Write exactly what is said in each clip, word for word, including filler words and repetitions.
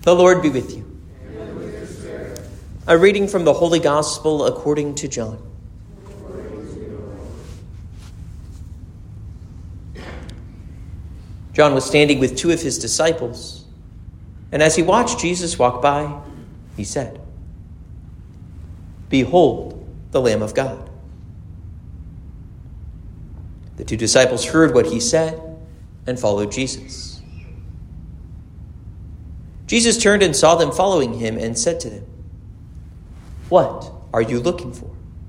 The Lord be with you. And with your spirit. A reading from the Holy Gospel according to John. John was standing with two of his disciples, and as he watched Jesus walk by, he said, "Behold, the Lamb of God." The two disciples heard what he said and followed Jesus. Jesus turned and saw them following him and said to them, "What are you looking for?"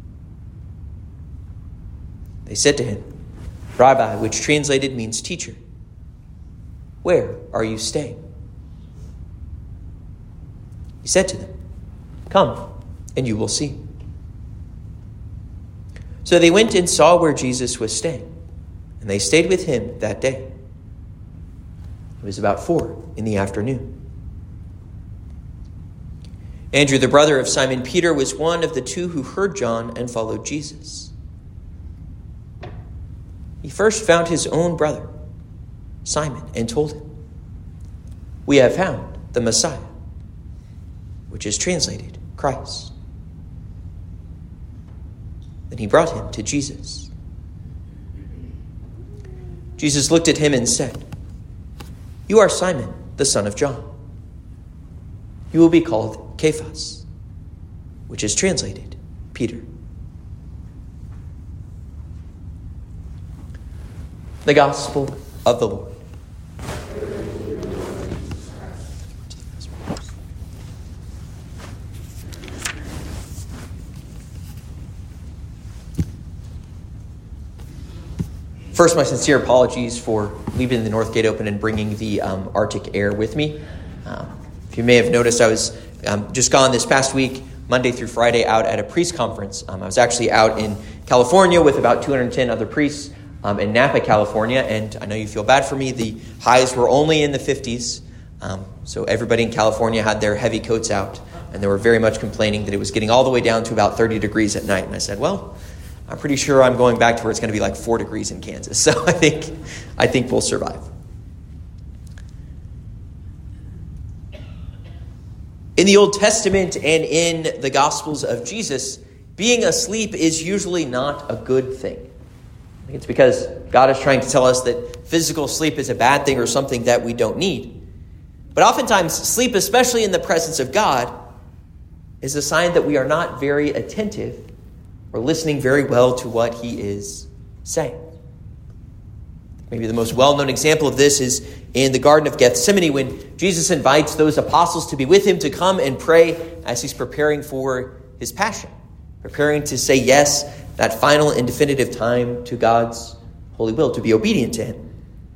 They said to him, "Rabbi," which translated means teacher, "where are you staying?" He said to them, "Come, and you will see." So they went and saw where Jesus was staying, and they stayed with him that day. It was about four in the afternoon. Andrew, the brother of Simon Peter, was one of the two who heard John and followed Jesus. He first found his own brother, Simon, and told him, "We have found the Messiah," which is translated Christ. Then he brought him to Jesus. Jesus looked at him and said, "You are Simon, the son of John. You will be called Cephas," which is translated Peter. The Gospel of the Lord. First, my sincere apologies for leaving the North Gate open and bringing the um, Arctic air with me. Um, if you may have noticed, I was um, just gone this past week, Monday through Friday, out at a priest conference. Um, I was actually out in California with about two hundred ten other priests um, in Napa, California, and I know you feel bad for me. The highs were only in the fifties, um, so everybody in California had their heavy coats out, and they were very much complaining that it was getting all the way down to about thirty degrees at night. And I said, well, I'm pretty sure I'm going back to where it's going to be like four degrees in Kansas. So I think I think we'll survive. In the Old Testament and in the Gospels of Jesus, being asleep is usually not a good thing. I think it's because God is trying to tell us that physical sleep is a bad thing or something that we don't need. But oftentimes, sleep, especially in the presence of God, is a sign that we are not very attentive or listening very well to what he is saying. Maybe the most well-known example of this is in the Garden of Gethsemane when Jesus invites those apostles to be with him to come and pray as he's preparing for his passion, preparing to say yes, that final and definitive time to God's holy will, to be obedient to him.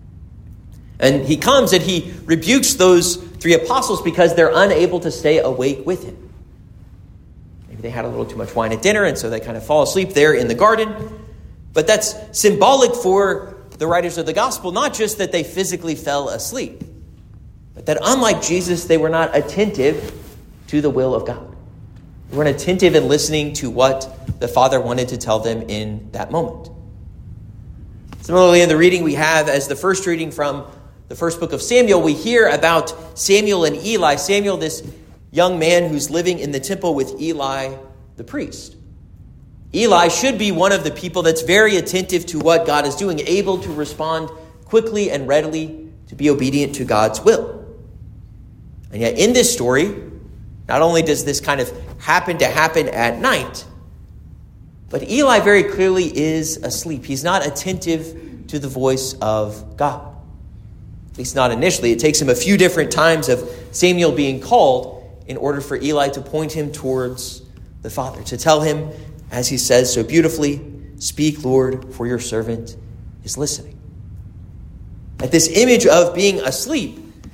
And he comes and he rebukes those three apostles because they're unable to stay awake with him. Maybe they had a little too much wine at dinner, and so they kind of fall asleep there in the garden. But that's symbolic for the writers of the gospel, not just that they physically fell asleep, but that unlike Jesus, they were not attentive to the will of God. They weren't attentive in listening to what the Father wanted to tell them in that moment. Similarly, in the reading we have as the first reading from the first book of Samuel, we hear about Samuel and Eli. Samuel, this young man who's living in the temple with Eli, the priest. Eli should be one of the people that's very attentive to what God is doing, able to respond quickly and readily to be obedient to God's will. And yet in this story, not only does this kind of happen to happen at night, but Eli very clearly is asleep. He's not attentive to the voice of God. At least not initially. It takes him a few different times of Samuel being called in order for Eli to point him towards the Father, to tell him, as he says so beautifully, "Speak, Lord, for your servant is listening." That this image of being asleep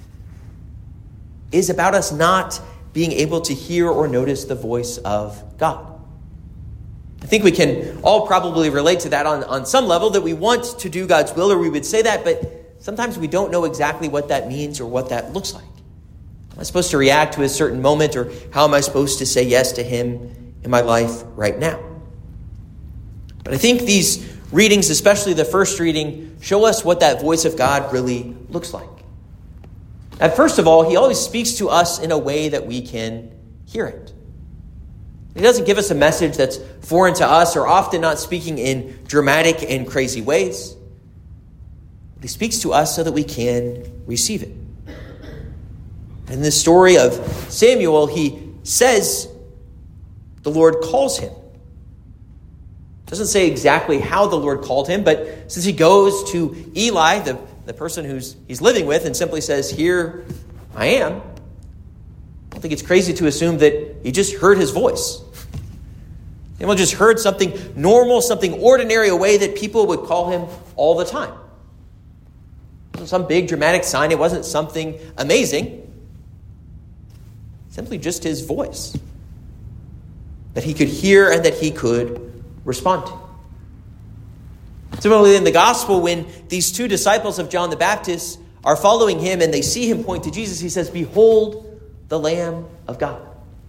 is about us not being able to hear or notice the voice of God. I think we can all probably relate to that on, on some level, that we want to do God's will, or we would say that, but sometimes we don't know exactly what that means or what that looks like. Am I supposed to react to a certain moment, or how am I supposed to say yes to him in my life right now? But I think these readings, especially the first reading, show us what that voice of God really looks like. And first of all, he always speaks to us in a way that we can hear it. He doesn't give us a message that's foreign to us or often not speaking in dramatic and crazy ways. But he speaks to us so that we can receive it. In the story of Samuel, he says the Lord calls him. It doesn't say exactly how the Lord called him, but since he goes to Eli, the, the person who's he's living with, and simply says, "Here I am," I don't think it's crazy to assume that he just heard his voice. Samuel just heard something normal, something ordinary, a way that people would call him all the time. It wasn't some big dramatic sign. It wasn't something amazing. Simply just his voice that he could hear and that he could respond to. Similarly, in the gospel, when these two disciples of John the Baptist are following him and they see him point to Jesus, he says, "Behold the Lamb of God."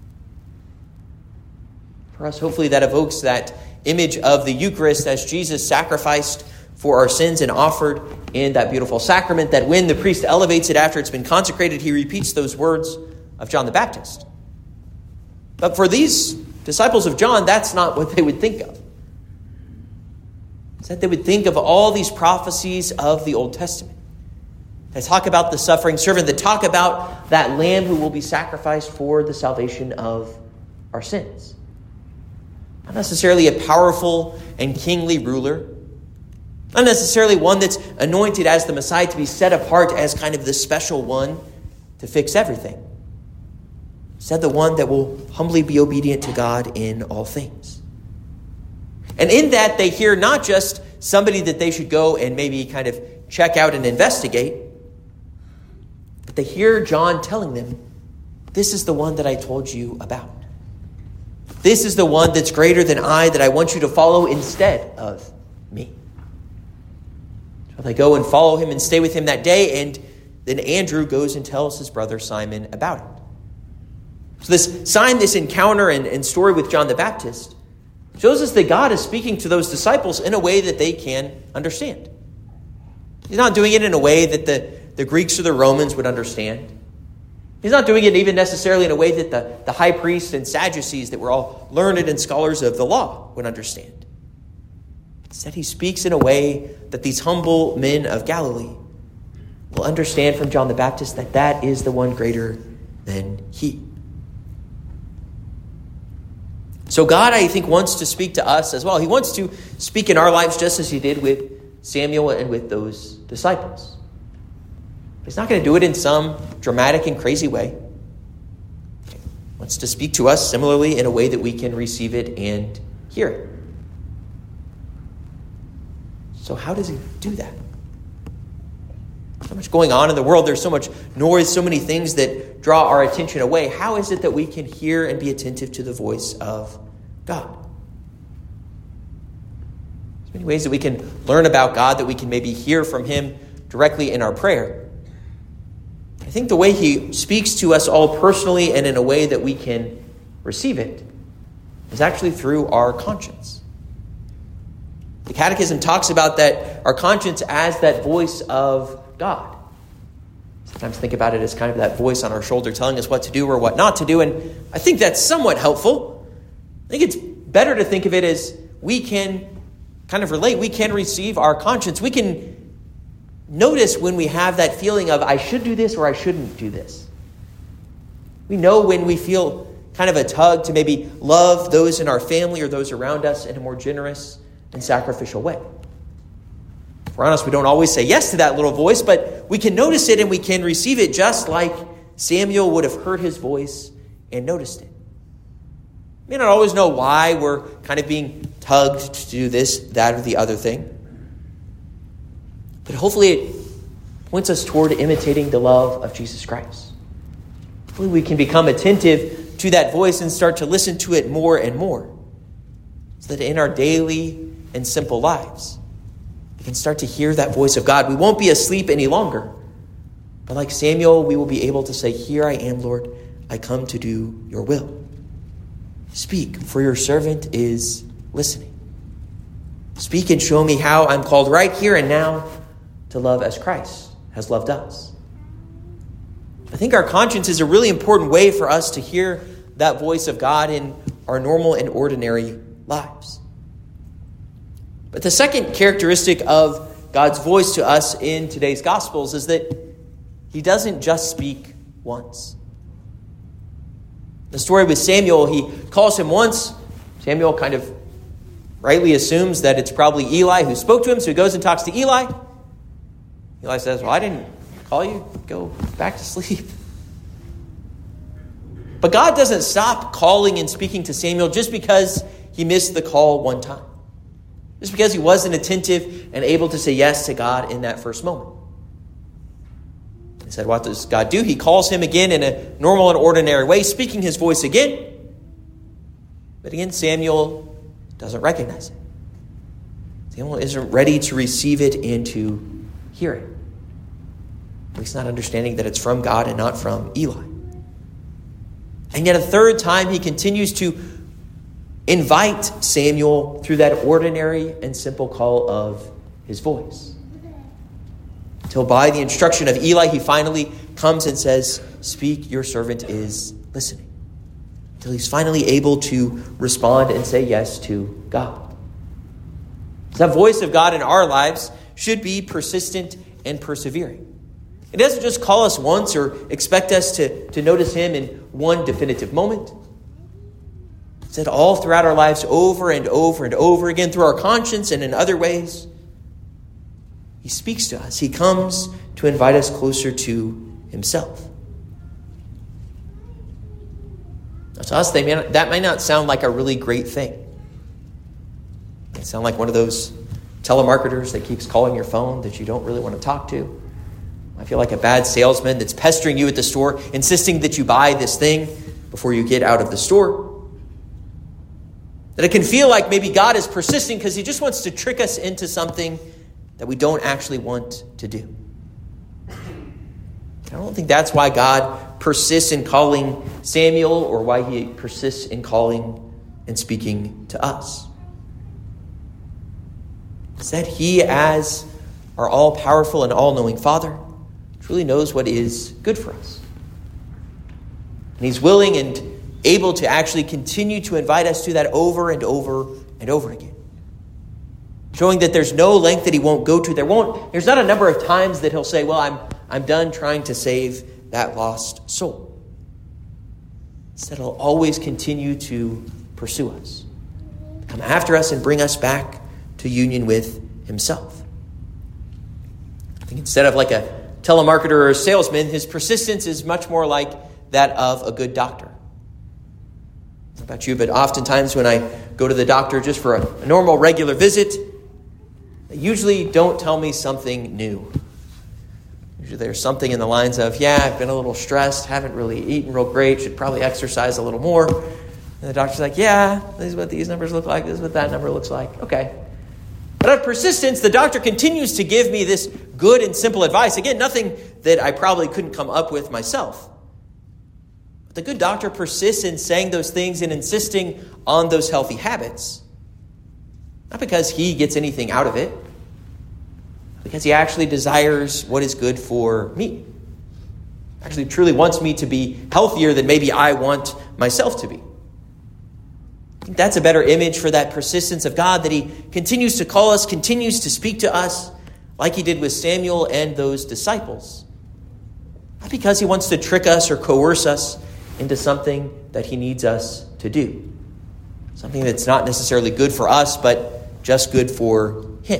For us, hopefully that evokes that image of the Eucharist as Jesus sacrificed for our sins and offered in that beautiful sacrament, that when the priest elevates it after it's been consecrated, he repeats those words of John the Baptist. But for these disciples of John, that's not what they would think of. It's that they would think of all these prophecies of the Old Testament that talk about the suffering servant, that talk about that lamb who will be sacrificed for the salvation of our sins. Not necessarily a powerful and kingly ruler, not necessarily one that's anointed as the Messiah to be set apart as kind of the special one to fix everything. Instead, the one that will humbly be obedient to God in all things. And in that, they hear not just somebody that they should go and maybe kind of check out and investigate, but they hear John telling them, "This is the one that I told you about. This is the one that's greater than I, that I want you to follow instead of me." So they go and follow him and stay with him that day, and then Andrew goes and tells his brother Simon about it. So this sign, this encounter and, and story with John the Baptist shows us that God is speaking to those disciples in a way that they can understand. He's not doing it in a way that the, the Greeks or the Romans would understand. He's not doing it even necessarily in a way that the, the high priests and Sadducees that were all learned and scholars of the law would understand. Instead, he speaks in a way that these humble men of Galilee will understand from John the Baptist that that is the one greater than he. So God, I think, wants to speak to us as well. He wants to speak in our lives just as he did with Samuel and with those disciples. He's not going to do it in some dramatic and crazy way. He wants to speak to us similarly in a way that we can receive it and hear it. So how does he do that? So much going on in the world. There's so much noise, so many things that draw our attention away. How is it that we can hear and be attentive to the voice of God? There's many ways that we can learn about God, that we can maybe hear from him directly in our prayer. I think the way he speaks to us all personally and in a way that we can receive it is actually through our conscience. The Catechism talks about that, our conscience, as that voice of God. Sometimes think about it as kind of that voice on our shoulder telling us what to do or what not to do, and I think that's somewhat helpful. I think it's better to think of it as we can kind of relate, we can receive our conscience. We can notice when we have that feeling of, I should do this or I shouldn't do this. We know when we feel kind of a tug to maybe love those in our family or those around us in a more generous and sacrificial way. If we're honest, we don't always say yes to that little voice, but we can notice it and we can receive it just like Samuel would have heard his voice and noticed it. We may not always know why we're kind of being tugged to do this, that, or the other thing. But hopefully it points us toward imitating the love of Jesus Christ. Hopefully we can become attentive to that voice and start to listen to it more and more, so that in our daily and simple lives, we can start to hear that voice of God. We won't be asleep any longer, but like Samuel, we will be able to say, "Here I am, Lord, I come to do your will. Speak, for your servant is listening. Speak and show me how I'm called right here and now to love as Christ has loved us." I think our conscience is a really important way for us to hear that voice of God in our normal and ordinary lives. But the second characteristic of God's voice to us in today's Gospels is that he doesn't just speak once. The story with Samuel, he calls him once. Samuel kind of rightly assumes that it's probably Eli who spoke to him, so he goes and talks to Eli. Eli says, well, I didn't call you. Go back to sleep. But God doesn't stop calling and speaking to Samuel just because he missed the call one time. Just because he wasn't attentive and able to say yes to God in that first moment. He said, what does God do? He calls him again in a normal and ordinary way, speaking his voice again. But again, Samuel doesn't recognize it. Samuel isn't ready to receive it and to hear it. He's not understanding that it's from God and not from Eli. And yet a third time, he continues to invite Samuel through that ordinary and simple call of his voice. Until by the instruction of Eli, he finally comes and says, speak, your servant is listening. Until he's finally able to respond and say yes to God. So that voice of God in our lives should be persistent and persevering. It doesn't just call us once or expect us to, to notice him in one definitive moment. Instead, all throughout our lives, over and over and over again, through our conscience and in other ways, he speaks to us. He comes to invite us closer to himself. Now, to us, they may not, that may not sound like a really great thing. It may sound like one of those telemarketers that keeps calling your phone that you don't really want to talk to. I feel like a bad salesman that's pestering you at the store, insisting that you buy this thing before you get out of the store. That it can feel like maybe God is persisting because he just wants to trick us into something that we don't actually want to do. I don't think that's why God persists in calling Samuel or why he persists in calling and speaking to us. It's that he, as our all-powerful and all-knowing Father, truly knows what is good for us. And he's willing and able to actually continue to invite us to that over and over and over again. Showing that there's no length that he won't go to. There won't, there's not a number of times that he'll say, well, I'm, I'm done trying to save that lost soul. Instead, he'll always continue to pursue us, come after us and bring us back to union with himself. I think instead of like a telemarketer or a salesman, his persistence is much more like that of a good doctor. I don't know about you, but oftentimes when I go to the doctor just for a, a normal, regular visit, they usually don't tell me something new. Usually there's something in the lines of, yeah, I've been a little stressed, haven't really eaten real great, should probably exercise a little more. And the doctor's like, yeah, this is what these numbers look like, this is what that number looks like. Okay. But out of persistence, the doctor continues to give me this good and simple advice. Again, nothing that I probably couldn't come up with myself. But the good doctor persists in saying those things and insisting on those healthy habits. Not because he gets anything out of it, because he actually desires what is good for me. Actually truly wants me to be healthier than maybe I want myself to be. I think that's a better image for that persistence of God, that he continues to call us, continues to speak to us, like he did with Samuel and those disciples. Not because he wants to trick us or coerce us into something that he needs us to do. Something that's not necessarily good for us, but just good for him.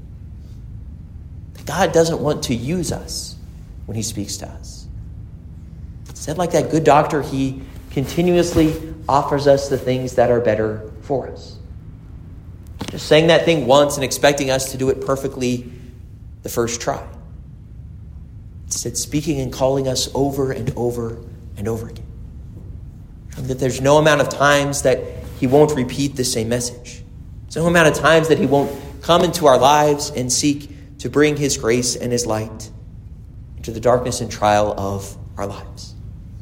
God doesn't want to use us when he speaks to us. Instead, like that good doctor, he continuously offers us the things that are better for us. Just saying that thing once and expecting us to do it perfectly the first try. Instead, speaking and calling us over and over and over again. And that there's no amount of times that he won't repeat the same message. There's no amount of times that he won't come into our lives and seek to bring his grace and his light into the darkness and trial of our lives.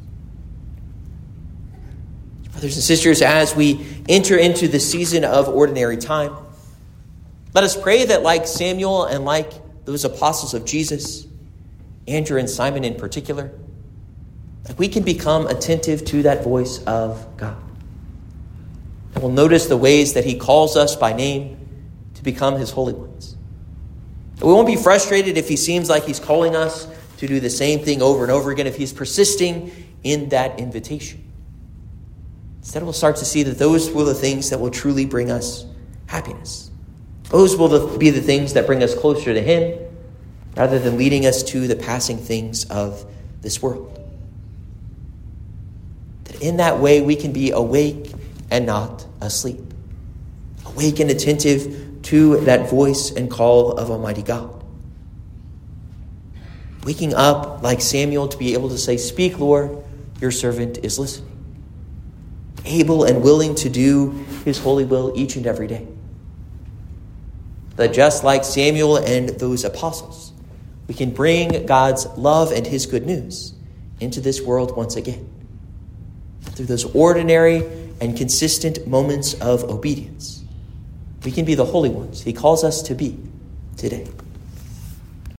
Brothers and sisters, as we enter into the season of ordinary time, let us pray that like Samuel and like those apostles of Jesus, Andrew and Simon in particular, That we can become attentive to that voice of God. And we'll notice the ways that he calls us by name to become his holy ones. And we won't be frustrated if he seems like he's calling us to do the same thing over and over again, if he's persisting in that invitation. Instead, we'll start to see that those will be the things that will truly bring us happiness. Those will be the things that bring us closer to him, rather than leading us to the passing things of this world. That in that way we can be awake and not asleep. Awake and attentive to that voice and call of Almighty God. Waking up like Samuel to be able to say, "Speak, Lord, your servant is listening." Able and willing to do his holy will each and every day. That just like Samuel and those apostles, we can bring God's love and his good news into this world once again. Through those ordinary and consistent moments of obedience, we can be the holy ones he calls us to be today.